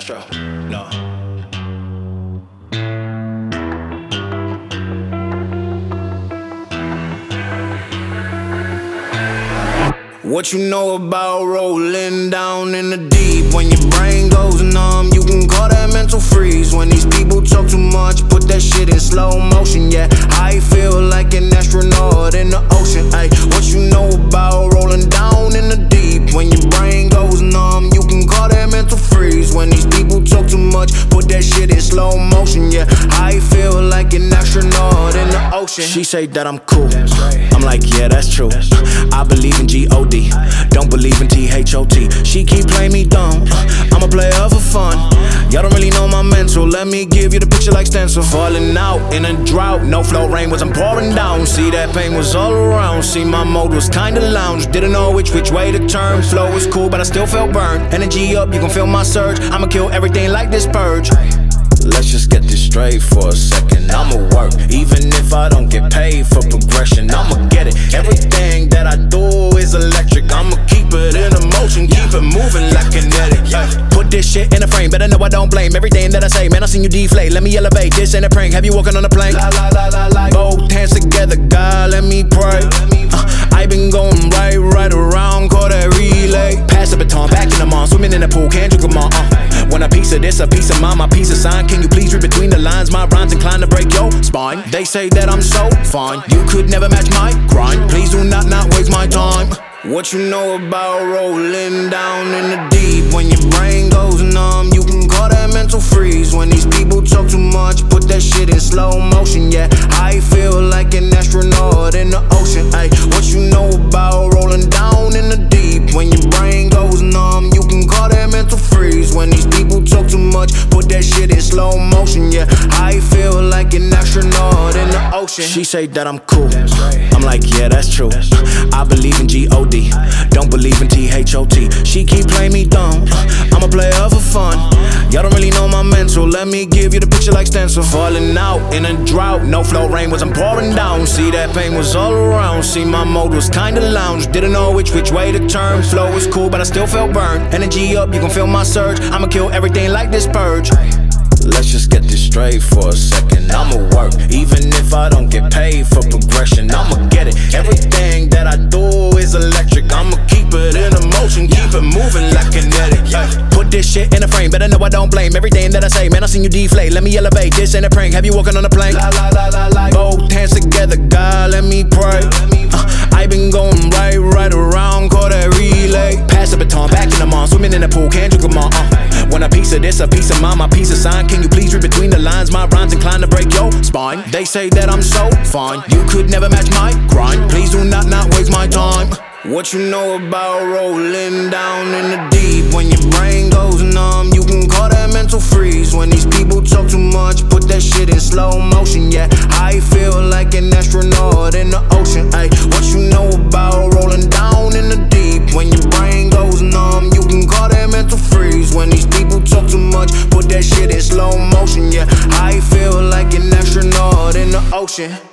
Castro, no. What you know about rolling down in the deep? When your brain goes numb, you can call that mental freeze. When these people talk too much, put that shit in slow motion. Yeah, I feel like an astronaut in the ocean. Ay, what you know about rolling down in the deep? When your brain goes numb, you can call that mental freeze. When these people talk too much, put that shit in slow motion. Yeah, I feel like an astronaut in the ocean. She say that I'm cool, I'm like, yeah, that's true. I believe in G-O-D, don't believe in T-H-O-T. She keep playing me dumb, I'm a player for fun. Y'all don't really know my mental, let me give you the picture like stencil. Falling out in a drought, no flow, rain wasn't pouring down. See, that pain was all around, see, my mode was kinda lounge. Didn't know which way to turn, flow was cool but I still felt burned. Energy up, you can feel my surge, I'ma kill everything like this purge. Let's just get this straight for a second. I'ma work, even if I don't get paid for progression. I'ma get it, everything that I do is electric. I'ma keep it in motion, keep it moving like kinetic. Put this shit in a frame, better know I don't blame everything that I say. Man, I seen you deflate, let me elevate, this ain't a prank. Have you walking on a plane? Both hands together, God, let me pray. I been going right around, call that relay. Pass the baton, back in the mall, swimming in the pool, can't drink them all. Want a piece of this, a piece of mine, my piece of sign. Can you please read between the lines? My rhymes inclined to break your spine. They say that I'm so fine, you could never match my grind. Please do not waste my time. What you know about rolling down in the deep? When your brain goes numb, you can call that mental freeze. When these people talk too much, put that shit in slow motion. Yeah, I feel like an astronaut in the ocean. Ay, what you know about rolling down in the deep? When your brain goes numb, you can call that mental freeze. When these people talk too much, put that shit in slow motion. Yeah, I feel like an astronaut in the ocean. She say that I'm cool, I'm like, yeah, that's true. I believe in G-O-D, don't believe in T-H-O-T. She keep playing me dumb, I'm a player for fun. Y'all don't really know my mental, let me give you the picture like stencil. Falling out in a drought, no flow, rain wasn't pouring down. See, that pain was all around, see, my mode was kinda lounge. Didn't know which way to turn, flow was cool but I still felt burned. Energy up, you can feel my surge, I'ma kill everything like this purge. Let's just get this straight for a second. I'ma work, even if I don't get paid for progression. I'ma get it, everything that I do is electric. I'ma keep it in motion, keep it moving like kinetic. Put this shit in a frame, better know I don't blame everything that I say. Man, I seen you deflate, let me elevate, this ain't a prank. Have you walking on a plane? Both hands together, God, let me pray. I been going right around, call that relay. Pass the baton, back in the mall, swimming in the pool, can't drink them all. Want a piece of this, a piece of mine, my piece of sign. Can you please read between the lines? My rhymes inclined to break your spine. They say that I'm so fine, you could never match my grind. Please do not waste my time. What you know about rolling down in the deep? When your brain goes numb, you can call that mental freeze. When these people talk too much, put that shit in slow motion. Yeah, I feel like an astronaut in the ocean. Ay, what you know about rolling down in the deep? When your brain goes numb, you can call that mental freeze. When these people talk too much, put that shit in slow motion. Yeah, I feel like an astronaut in the ocean.